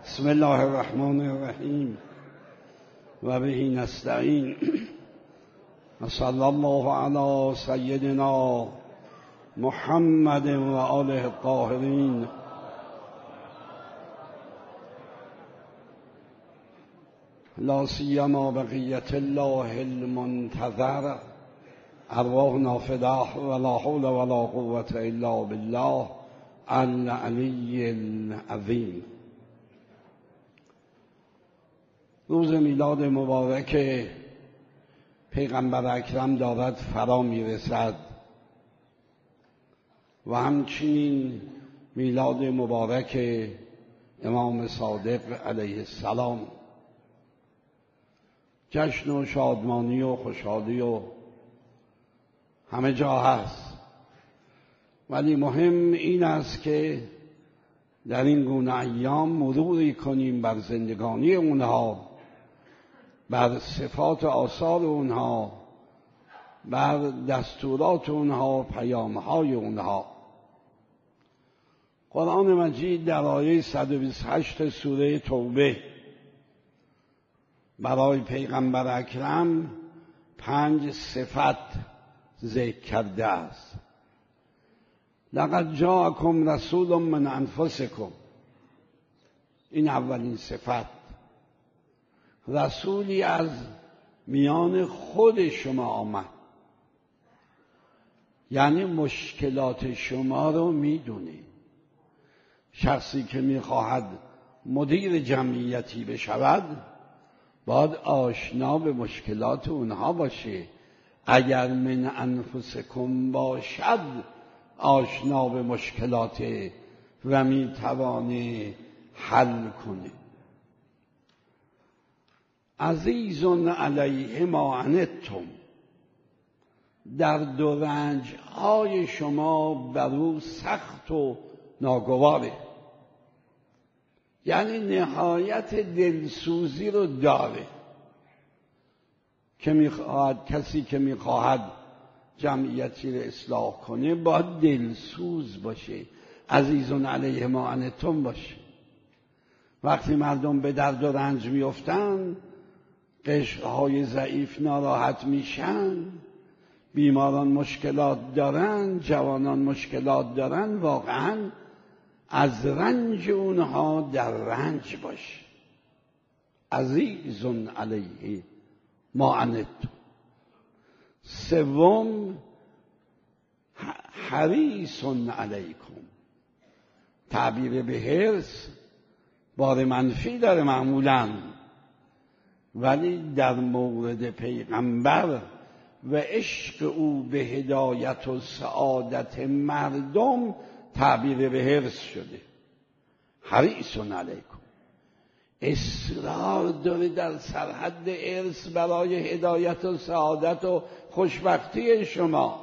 بسم الله الرحمن الرحیم و به نستعین و صلی الله علی سیدنا محمد و آله الطاهرین. لا سیما بقیت الله المنتظر ارواحنا فداه ولا حول ولا قوة الا بالله العلی العظیم. روز میلاد مبارک پیغمبر اکرم دارد فرا میرسد و همچنین میلاد مبارک امام صادق علیه السلام. جشن و شادمانی و خوشحالی و همه جا هست، ولی مهم این است که در این گونه ایام مروری کنیم بر زندگانی اونها، بر صفات آثار اونها، بر دستورات اونها، پیامهای اونها. قرآن مجید در آیه 128 سوره توبه برای پیغمبر اکرم 5 صفت ذکر کرده است. لقد جاءکم رسول من انفسکم، این اولین صفت. رسولی از میان خود شما آمد، یعنی مشکلات شما رو میدونه. شخصی که میخواهد مدیر جمعیتی بشود باید آشنا به مشکلات اونها باشه. اگر من انفسکم باشد آشنا به مشکلات و میتوانه حل کنه. عزیز علیه ما عنتم، درد و رنج های شما بر او سخت و ناگواره، یعنی نهایت دلسوزی رو داره. که میخواهد کسی که میخواهد جمعیتی رو اصلاح کنه باید دلسوز باشه، عزیز علیه ما عنتم باشه. وقتی مردم به درد و رنج میافتن، قشرهای ضعیف ناراحت میشن، بیماران مشکلات دارن، جوانان مشکلات دارن، واقعا از رنج اونها در رنج باش. عزیز علیه ما عنتم. سوم حریص علیکم. تعبیر به حرص بار منفی داره معمولاً، ولی در مورد پیغمبر و عشق او به هدایت و سعادت مردم تعبیر به حرص شده. حریص علیکم، اصرار داره در سرحد حرص برای هدایت و سعادت و خوشبختی شما.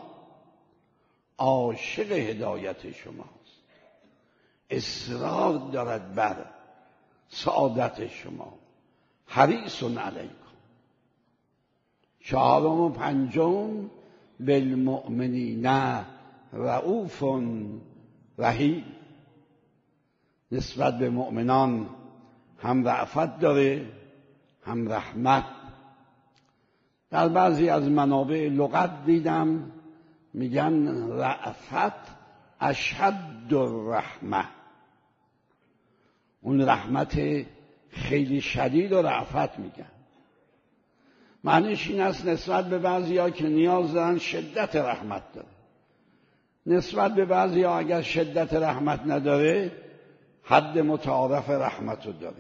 عاشق هدایت شماست، اصرار دارد بر سعادت شما. حریص علیکم. 4 و 5 بالمؤمنین رؤوف رحیم. نسبت به مؤمنان هم رأفت داره هم رحمت. در بعضی از منابع لغت دیدم میگن رأفت اشد الرحمه، اون رحمت خیلی شدید و رأفت میگن. معنیش این است نسبت به بعضی‌ها که نیاز دارن شدت رحمت داره، نسبت به بعضی‌ها اگر شدت رحمت نداره حد متعارف رحمت رو داره.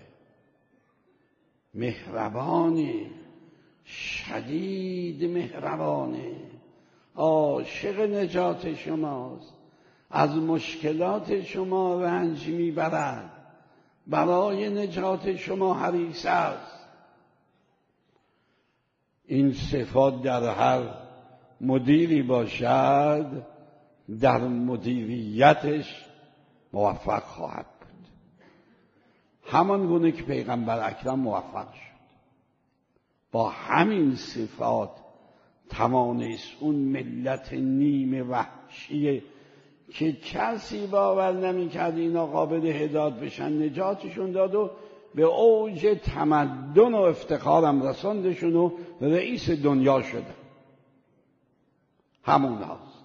مهربانی، شدید مهربانه، عاشق نجات شماست، از مشکلات شما رنج میبرد، برای نجات شما حریص است. این صفات در هر مدیری باشد در مدیریتش موفق خواهد بود، همان گونه که پیغمبر اکرم موفق شد. با همین صفات توانست اون ملت نیمه وحشی که کسی باور نمی‌کرد اینا قابل هدایت بشن نجاتشون داد و به اوج تمدن و افتخارم رساندشون و رئیس دنیا شدن. همون هاست.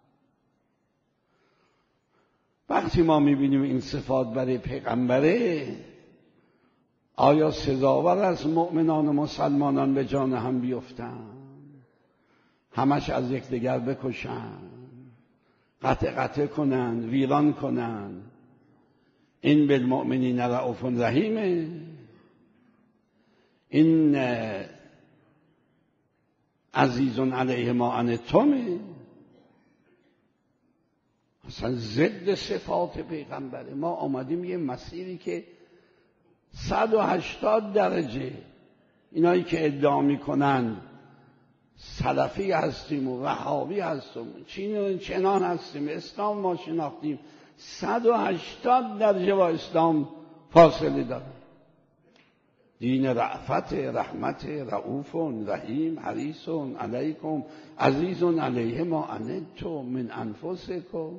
وقتی ما میبینیم این صفات برای پیغمبره، آیا سزاوار از مؤمنان و مسلمانان به جان هم بیفتن، همش از یکدیگر بکشن، قطع کنن، ویران کنن؟ این بالمؤمنین رؤوف رحیمه. این عزیز علیه ما عنتم، اصلا ضد صفات پیغمبره. ما آمدیم یه مسیری که 180 درجه، اینایی که ادعا میکنن سلفی هستیم و وهابی هستیم چنان هستیم، اسلام ما شناختیم، 180 درجه با اسلام فاصله داره. دین رأفت، رحمت، رؤوف رحیم، حریص علیکم عزیز علیه ما عنتم من انفسکم.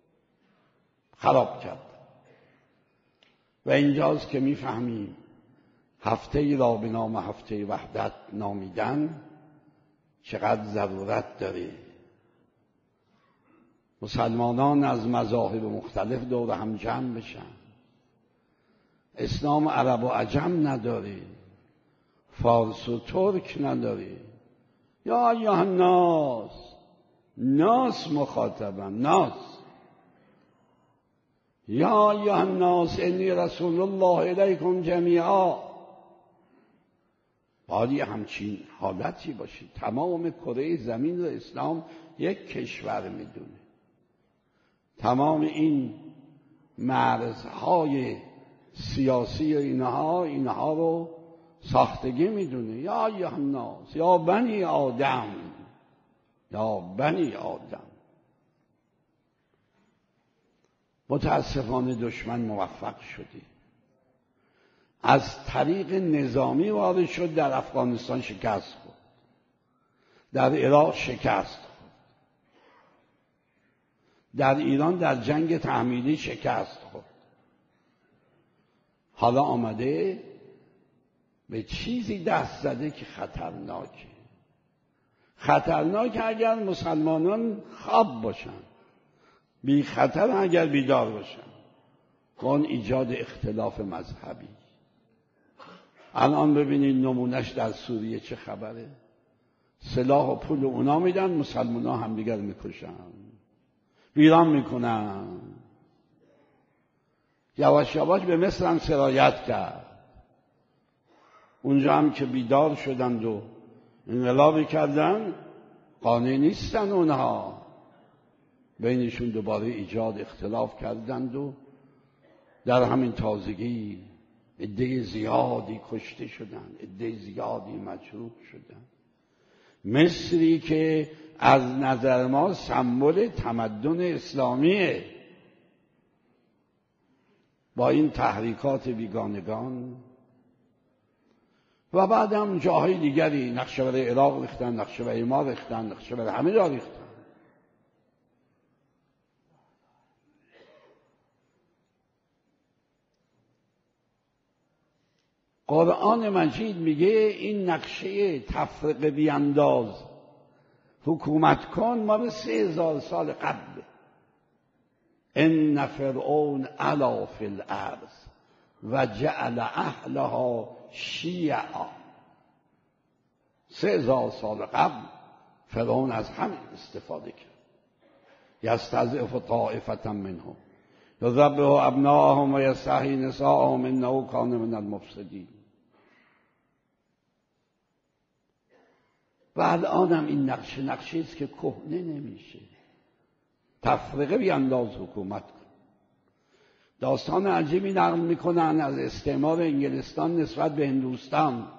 خراب کرد. و اینجاست که میفهمیم هفته ای را به نام هفته وحدت نامیدن چقدر ضرورت داره. مسلمانان از مذاهب مختلف دور هم جمع بشن. اسلام عرب و عجم نداره، فارس و ترک نداره. یا ایها الناس، ناس مخاطبن، ناس. یا ایها الناس انی رسول الله الیکم جمیعا. باید همچین حالتی باشید. تمام کره زمین رو اسلام یک کشور میدونه. تمام این مرزهای سیاسی و اینها رو ساختگی میدونه. یا ایها الناس، یا بنی آدم، یا بنی آدم. متاسفانه دشمن موفق شده. از طریق نظامی وارد شد، در افغانستان شکست خورد، در عراق شکست خورد، در ایران در جنگ تحمیلی شکست خورد. حالا آمده به چیزی دست زده که خطرناکه. خطرناک اگر مسلمانان خواب باشن، بی خطر اگر بیدار باشن. اون ایجاد اختلاف مذهبی. الان ببینید نمونش در سوریه چه خبره. سلاح و پول اونا میدن، مسلمانان هم دیگر میکشن، ویران میکنن. یواش یواش به مصر هم سرایت کرد. اونجا هم که بیدار شدند و انقلابی کردن، قانع نیستن اونها. بینشون دوباره ایجاد اختلاف کردند و در همین تازگی عده زیادی کشته شدند، عده زیادی مجروح شدند. مصری که از نظر ما سمبل تمدن اسلامیه، با این تحریکات بیگانگان و بعد هم جاهای دیگری، نقشه برای عراق ریختن، نقشه برای ما ریختن، نقشه برای همه جا ریختن. قرآن مجید میگه این نقشه تفرقه بیانداز، حکومت کن، مال 3000 سال قبل. ان فرعون علا فی الارض و جعل اهلها شیعا. 3000 سال قبل فرعون از همین استفاده کرد. یستضعف طائفة منهم یذبح ابناءهم و یستحیی نساءهم انه کان من المفسدین. و الانم این نقشه است که کهنه نمیشه. تفرقه بیانداز، حکومت کن. داستان عجیبی نقل میکنن از استعمار انگلستان نسبت به هندوستان.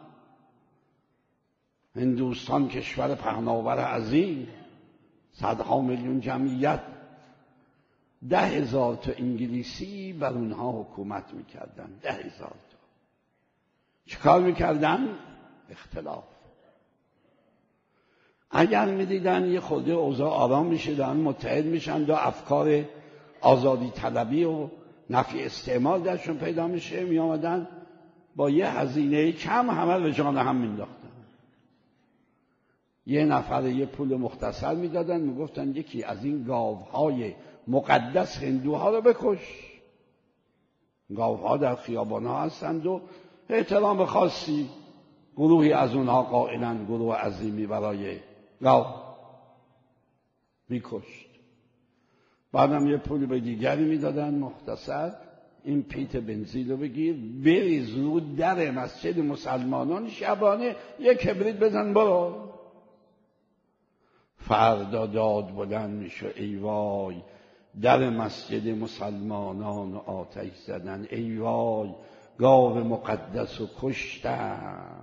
هندوستان کشور پهناور عظیم، صدها میلیون جمعیت، 10,000 تا انگلیسی بر اونها حکومت میکردن. 10,000 تا. چیکار میکردن؟ اختلاف. اگر میدیدن یه خورده اوضاع آرام میشه، دارن متحد میشن، دو افکار آزادی طلبی و نفی استعمار درشون پیدا میشه، میامدن با یه هزینه کم همه به جان هم مینداختن. یه نفر یه پول مختصر میدادن، میگفتن یکی از این گاوهای مقدس هندوها رو بکش. گاوها در خیابانها هستند و احترام خاصی گروهی از اونها قائلن گروه عظیمی برای گاو میکشت. بعدم یه پولی به دیگری میدادن مختصر، این پیت بنزین رو بگیر بریز رو در مسجد مسلمانان، شبانه یک کبریت بزن برو. فردا داد بلند میشه ای وای در مسجد مسلمانان آتش زدن، ای وای گاو مقدس رو کشتن.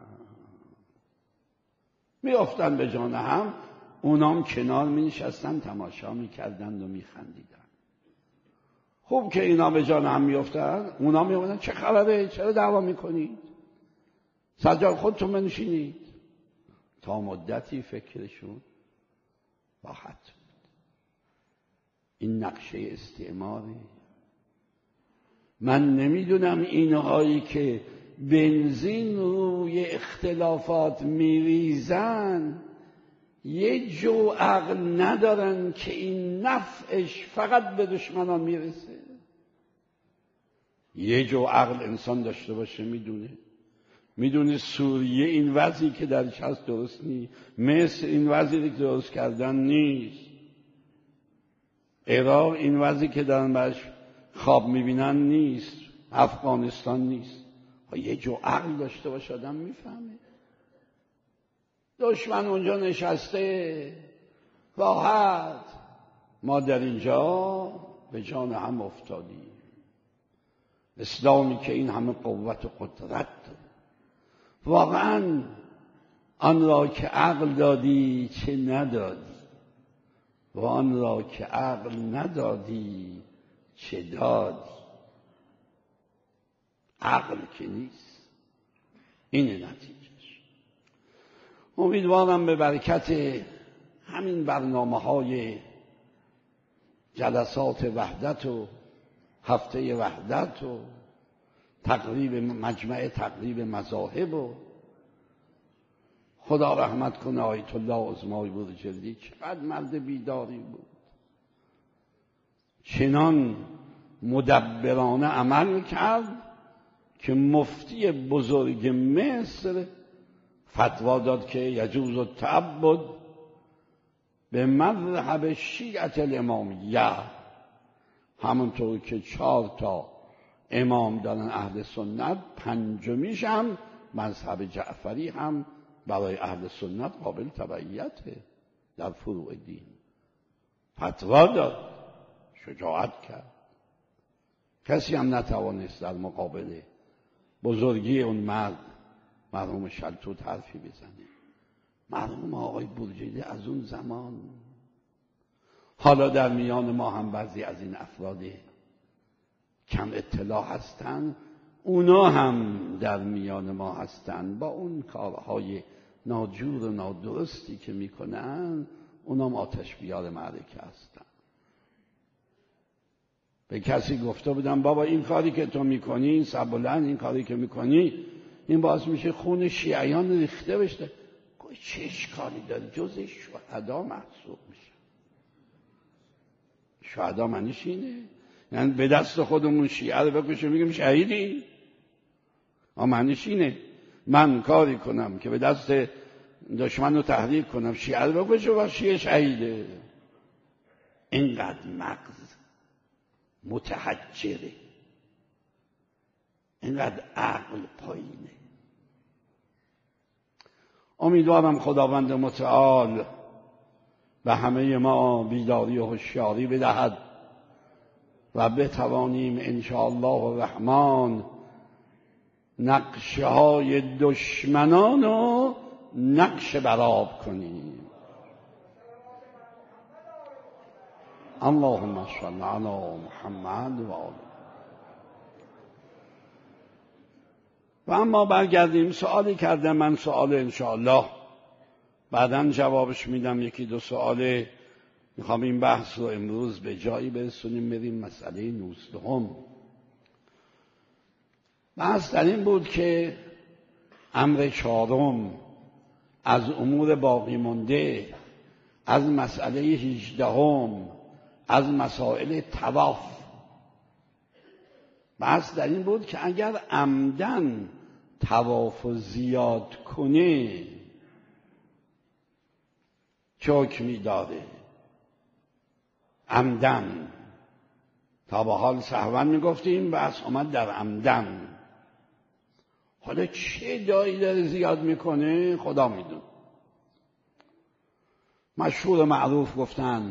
میافتن به جان هم، اونام کنار می نشستن تماشا میکردند و میخندیدن. خوب که اینا به جان هم میافتن، اونا میگفتن چه خبره، چرا دعوا میکنید؟ سجاد خودتون بنشینید. تا مدتی فکرشون راحت بود. این نقشه استعماره. من نمیدونم اینهایی که بنزین روی اختلافات میریزن یه جو عقل ندارن که این نفعش فقط به دشمنان میرسه. یه جو عقل انسان داشته باشه میدونه سوریه این وضعی که درش هست درست نیست، مصر این وضعی که درست کردن نیست، عراق این وضعی که دارن برش خواب میبینن نیست، افغانستان نیست. یه جو عقل داشته باشه آدم میفهمه. دشمن اونجا نشسته راحت، ما در اینجا به جان هم افتادیم. اسلامی که این همه قوت و قدرت داره، واقعا آن را که عقل دادی چه ندادی و آن را که عقل ندادی چه دادی. عقل که نیست. اینه نتیجهش. امیدوارم به برکت همین برنامه‌های جلسات وحدت و هفته وحدت و مجمع تقریب مذاهب و خدا رحمت کنه آیت الله عظمای بورجردی چقدر مرد بیداری بود، چنان مدبرانه عمل کرد که مفتی بزرگ مصر فتوا داد که یجوز التعبد به مذهب شیعة الامامیه، همونطور که 4 تا امام دارن اهل سنت، پنجمیش هم مذهب جعفری هم برای اهل سنت قابل تبعیته در فروع دین. فتوا داد، شجاعت کرد. کسی هم نتوانست در مقابل بزرگی اون مرحوم شلتوت حرفی بزنه. مرحوم آقای بورجردی از اون زمان، حالا در میان ما هم بعضی از این افراد کم اطلاع هستن، اونا هم در میان ما هستن با اون کارهای ناجور و نادرستی که میکنن، اونا هم آتش بیار معرکه هستن. به کسی گفته بودم بابا این کاری که تو میکنی، این سبلن این کاری که میکنی، این باعث میشه خون شیعیان ریخته بشه. چه اشکالی داره؟ جز شهدا محسوب میشه. شهدا معنیش اینه، یعنی به دست خودمون شیعه رو بکشیم میگیم شهیدی. معنیش اینه من کاری کنم که به دست دشمن رو تحریک کنم، شیعه رو بکشه و شیعه شهیده. اینقدر مغز متحجره، اینقدر عقل پایینه. امیدوارم خداوند متعال به همه ما بیداری و هوشیاری بدهد و بتوانیم انشاءالله الرحمن نقشه های دشمنان رو نقش براب کنیم. اللهم صل علی محمد و آله. و اما برگردیم، سوالی کردم من، سوال انشاءالله بعداً جوابش میدم. 1-2 سوال میخوام این بحث رو امروز به جایی برسونیم، بریم مسئله 19. بحث در این بود که امر چهارم از امور باقی مانده، از مسئله 18 از مسائل طواف، بحث در این بود که اگر عمدن طواف زیاد کنه چه حکمی داره؟ عمدن، تا به حال سهوا میگفتیم، بحث آمد در عمدن. حالا چه دایی داره زیاد میکنه خدا میدونه. مشهور و معروف گفتن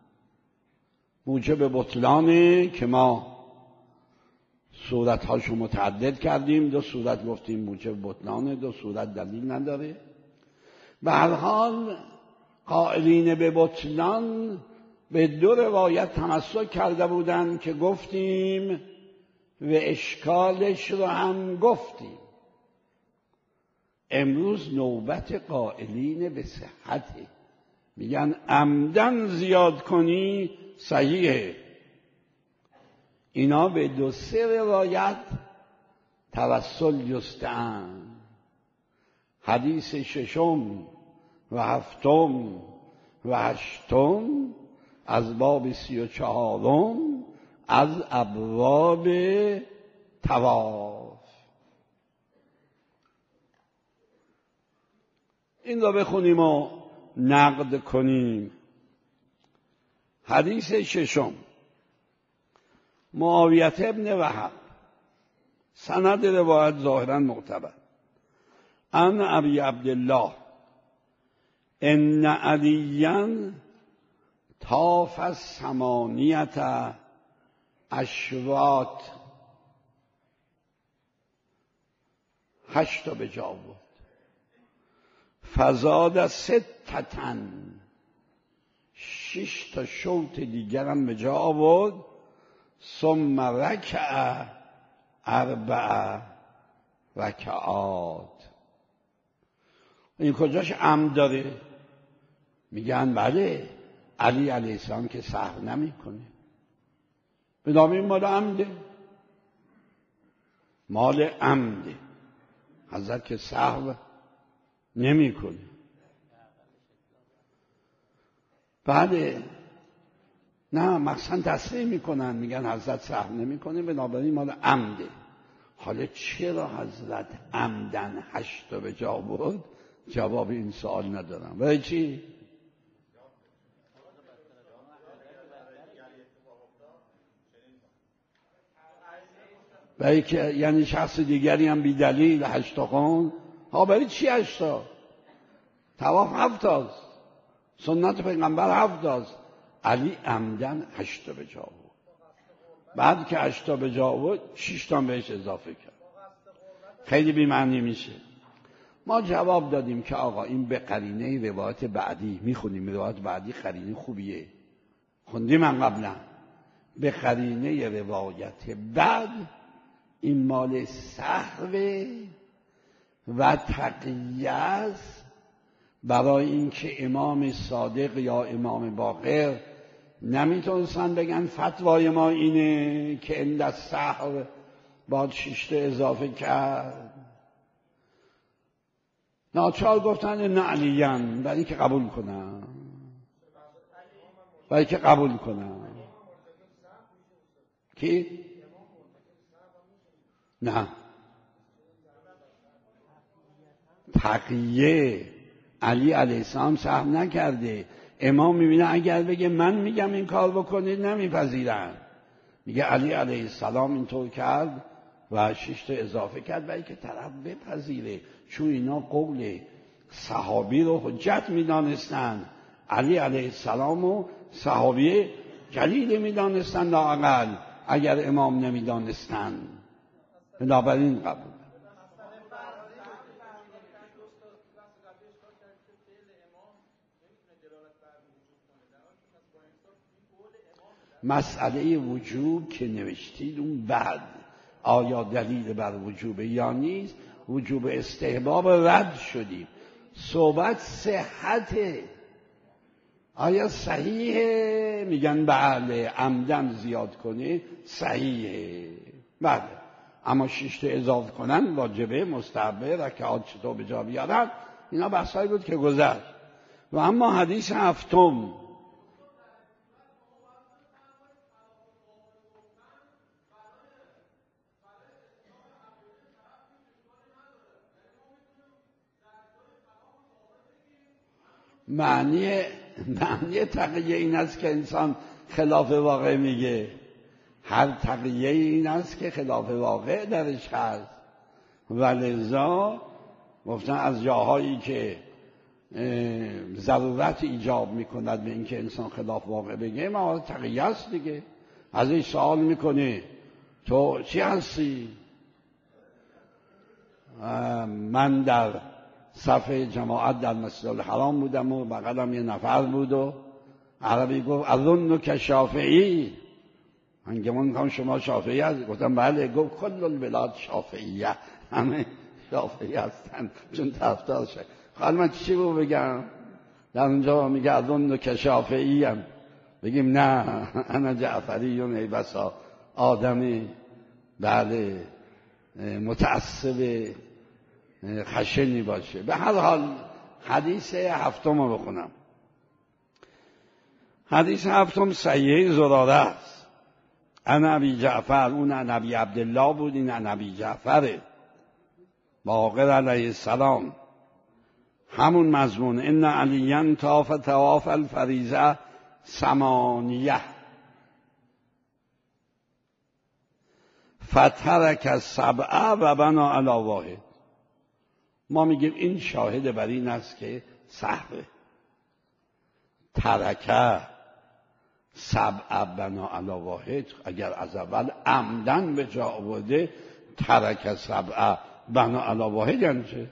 موجب بطلانه که ما صورتهاشو متعدد کردیم، 2 صورت گفتیم موجب بطلانه، 2 صورت دلیل نداره. به هر حال قائلین به بطلان به 2 روایت تمسک کرده بودن که گفتیم و اشکالش رو هم گفتیم. امروز نوبت قائلین به صحته، میگن عمدن زیاد کنی صحیحه. اینا به 2-3 روایت توسل جستن. حدیث 6 و 7 و 8 از باب 34 از ابواب طواف. این رو بخونیم و نقد کنیم. حدیث 6 معاویه ابن وهب، سند روایت ظاهرا معتبر، ان ابی عبدالله ان علیا طاف 8 اشواط، 8 تا به جا بود، فزاد 6 6 تا شوط دیگر هم به جا آورد، ثم رکع 4 رکعات. این کجاش عمد داره؟ میگن بله، علی علیه السلام که سهو نمیکنه، به نام این مال عمده، مال عمده، حضرت که سهو نمیکنه. بله، نه مقصد تصریح میکنن، میگن حضرت سهو نمیکنه، بنابراین مال عمده. حالا چرا حضرت عمدن 8 تا به جا برد؟ جواب این سوال ندارم. برای چی؟ برای که یعنی شخص دیگری هم بی دلیل 8 تا خوند. ها برای چی 8 تا؟ طواف 7 تاست، سنت پیغمبر 7 تاست، علی عمدن 8 تا به جا بود. بعد که 8 تا به جا بود 6 تا بهش اضافه کرد، خیلی بی معنی میشه. ما جواب دادیم که آقا این به قرینه روایت بعدی میخونیم، روایت بعدی قرینه خوبیه، خوندیم من قبلا، به قرینه روایت بعد این مال سهو و تقیه است، برای اینکه امام صادق یا امام باقر نمیتونستن بگن فتوای ما اینه که عند السهو باید 6 تا اضافه کرد. ناچار گفتن نه علیان، برای اینکه قبول کنن، برای اینکه قبول کنن. کی؟ نه، تقیه علی علیه السلام سهو نکرده. امام میبینه اگر بگه من میگم این کار بکنید نمیپذیرن، میگه علی علیه السلام اینطور کرد و 6 تا اضافه کرد برای که طرف بپذیره، چون اینا قول صحابی رو حجت میدانستن، علی علیه السلام و صحابی جلیل میدانستن، لااقل اگر امام نمیدانستن، بنابراین قبول. مسئله وجوب که نوشتید اون بعد آیا دلیل بر وجوب یا نیست؟ وجوب استحباب رد شدیم، صحبت صحته. آیا صحیحه؟ میگن بله، عمدن زیاد کنه صحیحه. بله، اما 6 تا اضافه کنن واجبه، مستحبه، رکعات چطور به جا بیارن، اینا بحثایی بود که گذشت. و اما حدیث هفتم، معنی تقیه این است که انسان خلاف واقع میگه. هر تقیه این است که خلاف واقع درش هست. ولذا گفتن از جاهایی که ضرورت ایجاب میکند به اینکه انسان خلاف واقع بگه، ما تقیه است دیگه. ازش سوال میکنه تو چی هستی؟ من در صف جماعت در مسجد الحرام بودم و بغلم یه نفر بود و عربی گفت اظنک شافعی. من گمان شما شافعی هست؟ گفتم بله. گفت کل البلاد شافعیه، همه شافعی هستن چون طرفدار شد. حالا من چی رو بگم؟ در اونجا میگه اظنک شافعی هم بگیم نه انا جعفری ای بسا آدمی بله متعصب خشنی باشه. به هر حال حدیث هفتم رو بخونم. حدیث هفتم صحیح زراره است. انا ابی جعفر، اون انا ابی عبدالله بود، این انا ابی جعفره باقر علیه السلام. همون مضمون ان علیاً طواف الفریضه 8 فترک 7 و بنا علی واحد. ما میگیم این شاهد بر این است که سهوه. ترکه 7 بنا علی واحد، اگر از اول عمدن به جا آورده ترک 7 بنا علی واحد یعنی چه؟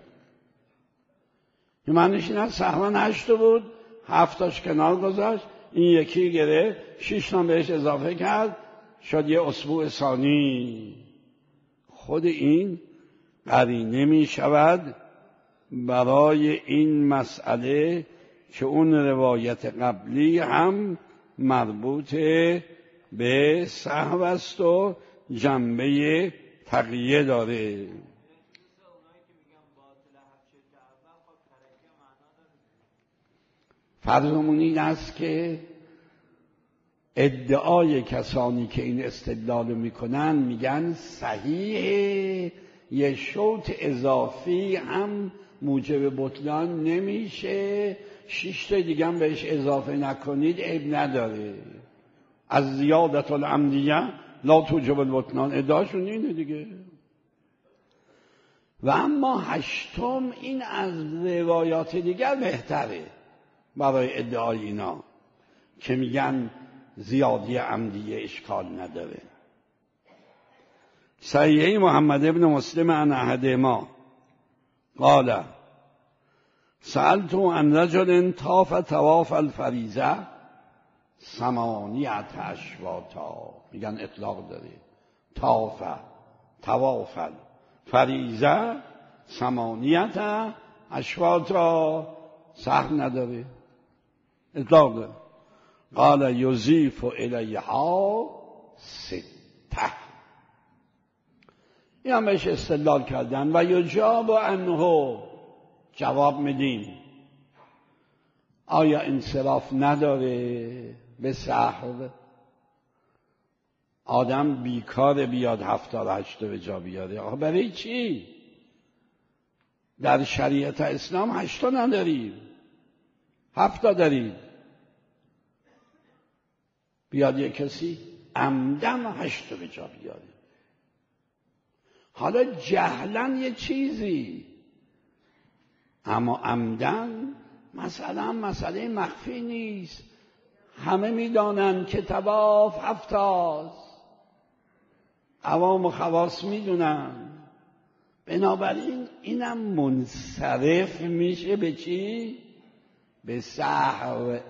معنیش این است سهوا 8 بود، 7 کنار گذاشت، این یکی گرفت 6 بهش اضافه کرد شد یه اسبوع ثانی. خود این قرینه می شود برای این مسئله که اون روایت قبلی هم مربوط به سهو است و جنبه تقیه داره. فرضمون این است که ادعای کسانی که این استدلال میکنن میگن صحیح یه شوط اضافی هم موجب بطلان نمیشه، 6 تا دیگه هم بهش اضافه نکنید عیب نداره. از زیادت العمدیه لا توجب البطلان، ادعاشون اینه دیگه. و اما 8 این از روایات دیگر بهتره برای ادعای اینا که میگن زیادی عمدیه اشکال نداره. صحیح محمد ابن مسلم عن احدهما قال سألت عن رجل طاف طواف الفریضه 8 اشواطا. میگن اطلاق داره. طواف الفریضه 8 اشواطا، سهم نداره، اطلاق داره. قال یضیف الیها 6. این هم بهش استدلال کردن. و یجاب عنه، جواب میدیم آیا انصراف نداره به سهو؟ آدم بیکار بیاد 7 به جا بیاره، آخه برای چی؟ در شریعت اسلام 8 نداریم، 7 داریم. بیاد یک کسی عمدن 8 به جا بیاره. حالا جهلن یه چیزی، اما عمدن مثلا مسئله مخفی نیست، همه میدانن که طواف 7 است، عوام و خواص میدونن. بنابراین اینم منصرف میشه به چی؟ به سهو.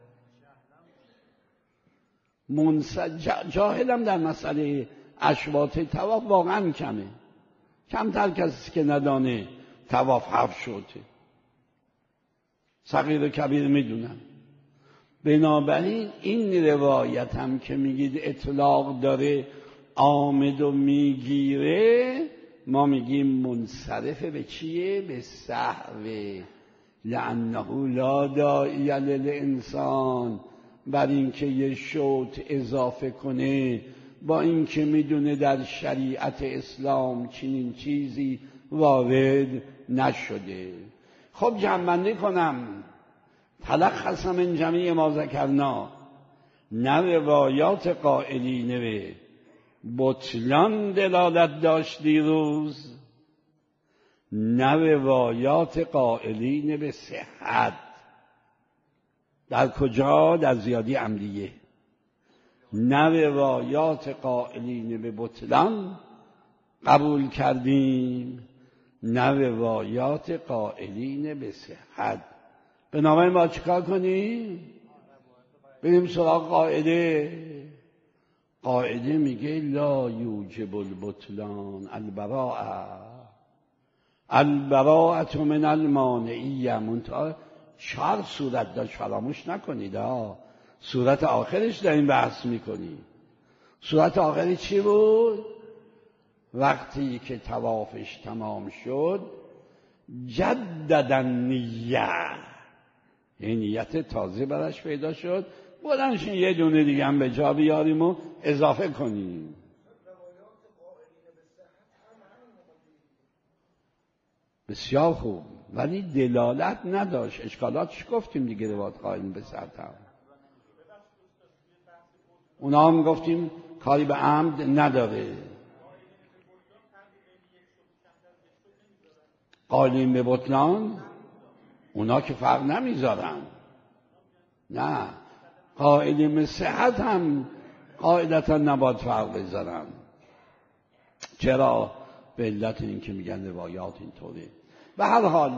جاهلم در مسئله اشواط طواف واقعا کمه، کمتر کسی که ندانه طواف 7 شده، صغیر و کبیر میدونن. بنابراین این روایت هم که میگید اطلاق داره آمد و میگیره ما میگیم منصرفه به چیه؟ به سهو. لأنه لا داعی للانسان، بر اینکه یه شوط اضافه کنه با اینکه میدونه در شریعت اسلام چنین چیزی وارد نشده. خب جمع‌بندی کنم، تلخص من جمیع ما ذکرنا، نه روایات قائلین به بطلان دلالت داشت دیروز، نه روایات قائلین به صحت. در کجا؟ در زیادی عمدیه. نه روایات قائلین به بطلان قبول کردیم، نه روایات قائلین به صحت. بنابراین ما چیکار کنیم؟ بریم سراغ قاعده. قاعده میگه لا یوجب البطلان البراءة من المانعیه. منتها 4 صورت داشت، فراموش نکنید. صورت آخرش داریم بحث میکنیم. صورت آخری چی بود؟ وقتی که طوافش تمام شد جدد النیه، این نیت تازه براش پیدا شد، بلنشین یه دونه دیگه هم به جا بیاریم و اضافه کنیم. بسیار خوب، ولی دلالت نداشت. اشکالاتش گفتیم دیگه، روایات قائلین به صحت هم اونا هم گفتیم کاری به عمد نداره. قائلین به بطلان اونا که فرق نمیذارن. نه، قائلین به صحت هم قاعدتا نباید فرق بذارن. چرا؟ به علت این که میگن روایات اینطوره. به هر حال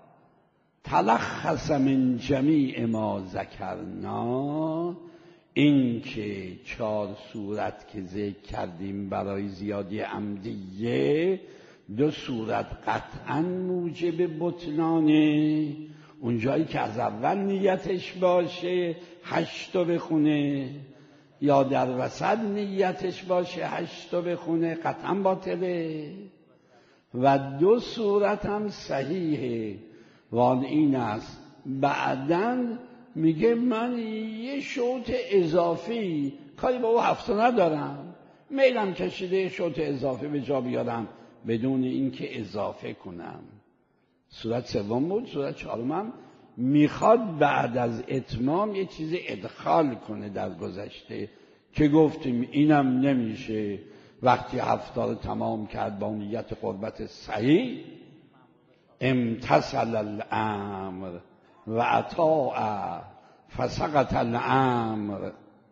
تلخص من جمیع ما ذکرنا، این که 4 صورت که ذکر کردیم برای زیادی عمدیه، 2 صورت قطعا موجب بطلانه. اونجایی که از اول نیتش باشه 8 تا بخونه، یا در وسط نیتش باشه 8 تا بخونه، قطعا باطله. و 2 صورت هم صحیحه، وان این است بعداً میگه من یه شوط اضافی کاری با او 7 ندارم، میلم کشیده شوط اضافی به جا بیارم بدون اینکه اضافه کنم. صورت سوم بود. صورت چهارم هم میخواد بعد از اتمام یه چیز ادخال کنه در گذشته که گفتیم اینم نمیشه. وقتی 70 تمام کرد با نیت قربت صحیح، امتثل الامر و اطاع فسقط الامر.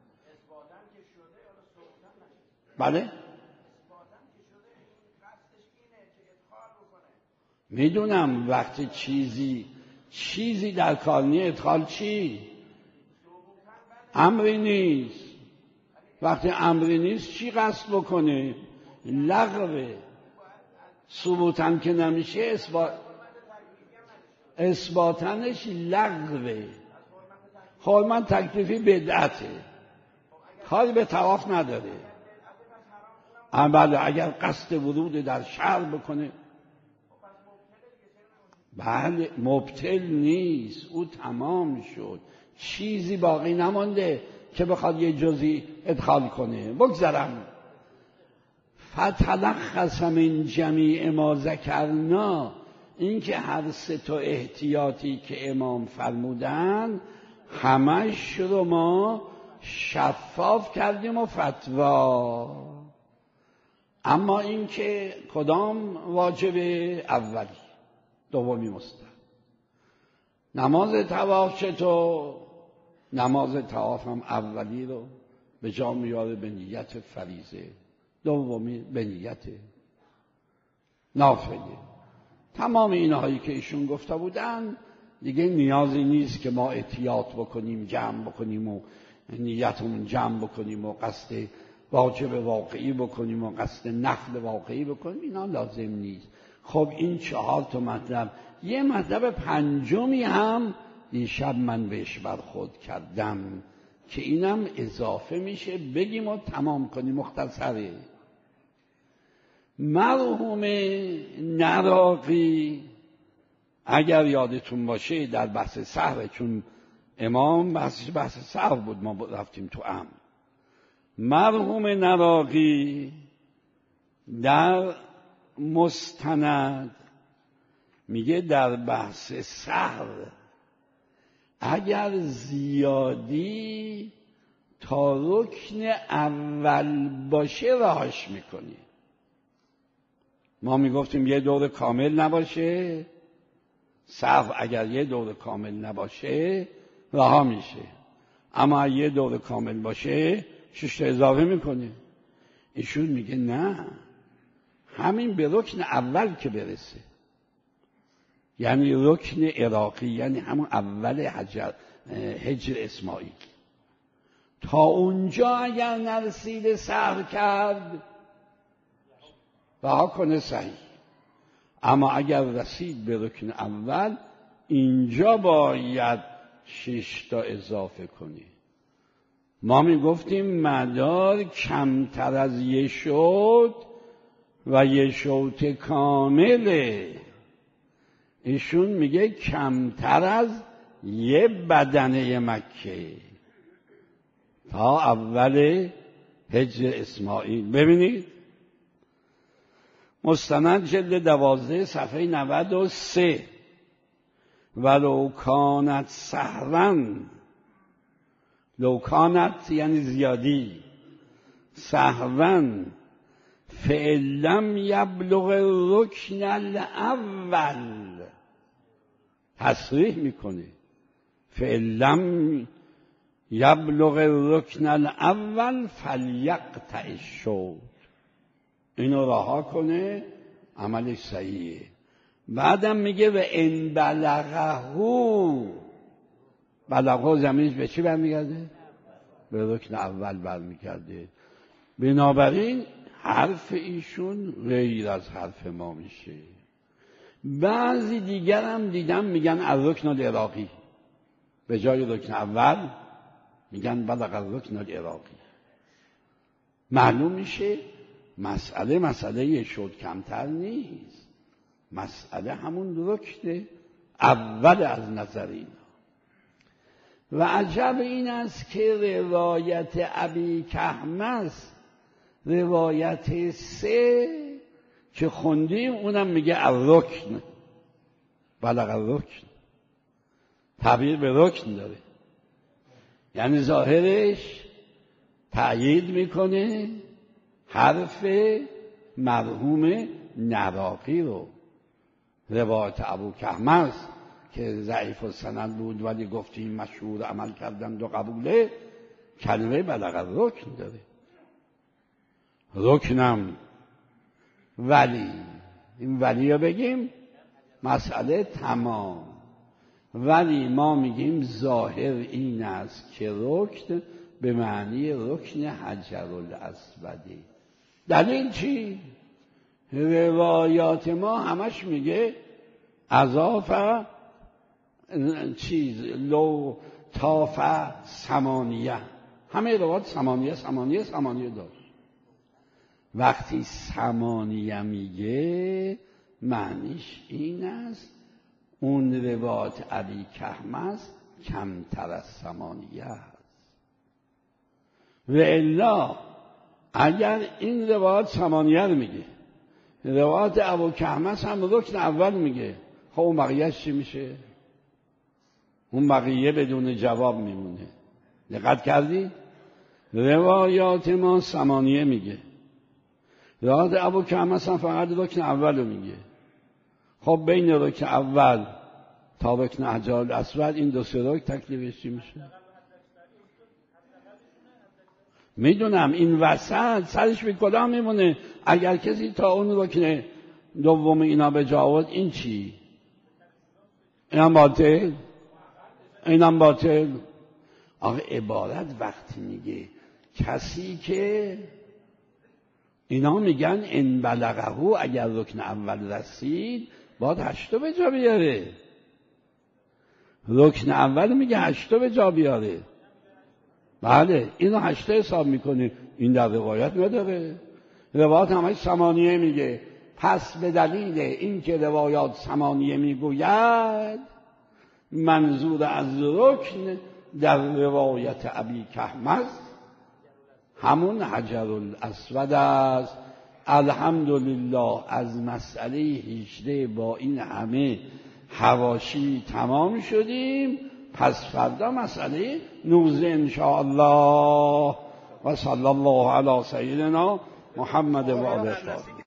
بله میدونم وقتی چیزی در کار نیست، ادخال چی؟ امری نیست. وقتی امری نیست چی قصد بکنه؟ لغوه. ثبوتن که نمیشه، اثباتنش لغوه. حرمت تکلیفی بدعته، کاری به طواف نداره. بله اگر قصد ورود در شهر بکنه، بله مبطل نیست، او تمام شد، چیزی باقی نمانده که بخواد یه جزئی ادخال کنه. بگذارم فتلخص من جمیع ما ذکرنا، این که هر 3 تا احتیاطی که امام فرمودن همش رو ما شفاف کردیم و فتوا. اما این که کدام واجبه؟ اولی، دومی مستحب. نماز طواف چطور؟ نماز طواف هم اولی رو به جا میاره به نیت فریضه، دومی به نیت نافله. تمام اینهایی که ایشون گفته بودن دیگه نیازی نیست که ما احتیاط بکنیم، جمع بکنیم و نیتمون جمع بکنیم و قصد واجب واقعی بکنیم و قصد نفل واقعی بکنیم، اینا لازم نیست. خب این 4 تا مطلب. یه مطلب پنجمی هم دیشب من بهش برخورد کردم که اینم اضافه میشه، بگیم و تمام کنیم، مختصره. مرحوم نراقی اگر یادتون باشه در بحث سهو، چون امام بحث سهو بود ما رفتیم تو امر، مرحوم نراقی در مستند میگه در بحث سهو اگر زیادی تا رکن اول باشه رهاش میکنی. ما میگفتیم یه دور کامل نباشه، سهو اگر یه دور کامل نباشه رها میشه، اما یه دور کامل باشه 6 تا اضافه میکنه. ایشون میگه نه، همین به رکن اول که برسه، یعنی رکن عراقی، یعنی همون اول هجر اسماعیل، تا اونجا اگر نرسیده سهو کرد رها کنه صحیح، اما اگر رسید به رکن اول اینجا باید 6 تا اضافه کنی. ما میگفتیم مدار کمتر از یه شوط و یه شوط کامله، ایشون میگه کمتر از یه بدنه مکه تا اول هجر اسماعیل. ببینید مستند جلد 12 صفحه 93، ولو کانت سهوا، لو کانت یعنی زیادی، سهوا فعلم یبلغ رکن الاول، تصریح میکنه فعلم یبلغ رکن الاول فلیقطع الشوط، اینو رها کنه عملش صحیحه. بعدم میگه و ان بلغه زمینش به چی برمیگرده؟ به رکن اول برمیگرده. بنابراین حرف ایشون غیر از حرف ما میشه. بعضی دیگر هم دیدم میگن الرکن العراقی، به جای رکن اول میگن بلغ الرکن العراقی. معلوم میشه مسئله یه شد کمتر نیست، مسئله همون رکن اول از نظر اینا. و عجب این است که روایت ابی کهمس، روایت 3 که خوندیم، اونم میگه الرکن، بلغ الرکن، تعبیر به رکن داره، یعنی ظاهرش تأیید میکنه حرف مرحوم نراقی رو. روایت ابو کهمس که ضعیف السند بود ولی گفتیم مشهور عمل کردند و قبوله، کلمه بلغ الرکن داره. رکنم ولی، این ولی رو بگیم مسئله تمام، ولی ما میگیم ظاهر این است که رکن به معنی رکن حجرالاسودی. دلیل چی؟ روایات ما همش میگه اضاف لو طاف ثمانیه، همه روایات ثمانیه داشت. وقتی ثمانیه میگه معنیش این است اون روایت ابی کهمس کمتر از ثمانیه است. و الا اگر این روایت ثمانیه رو میگه، روایت ابو کهمس هم رکن اول میگه، خب اون بقیهش چی میشه؟ اون بقیه بدون جواب میمونه. دقت کردی؟ روایات ما ثمانیه میگه، روایت ابو کهمس هم فقط رکن اول رو میگه. خب بین رکن اول تا رکن حجرالاسود این 2 رکن تکلیفش چی میشه؟ میدونم این وسط سرش به کدام میمونه؟ اگر کسی تا اون رکن دوم اینا به جا آورد، این چی؟ اینم باطل. آخه عبارت وقتی میگه کسی که اینا میگن ان بلغه، اگر رکن اول رسید باید 8 به جا بیاره. رکن اول میگه 8 به جا بیاره. بله اینو 8 حساب میکنه. این در روایت نداره. روایات همه ثمانیه میگه. پس به دلیل اینکه روایات ثمانیه میگوید منظور از رکن در روایت ابی کهمز همون حجر الاسود است. الحمدلله از مسئله 18 با این همه حواشی تمام شدیم. پس فردا مسئله 19 انشاءالله. و صلی الله علی سیدنا محمد و آله.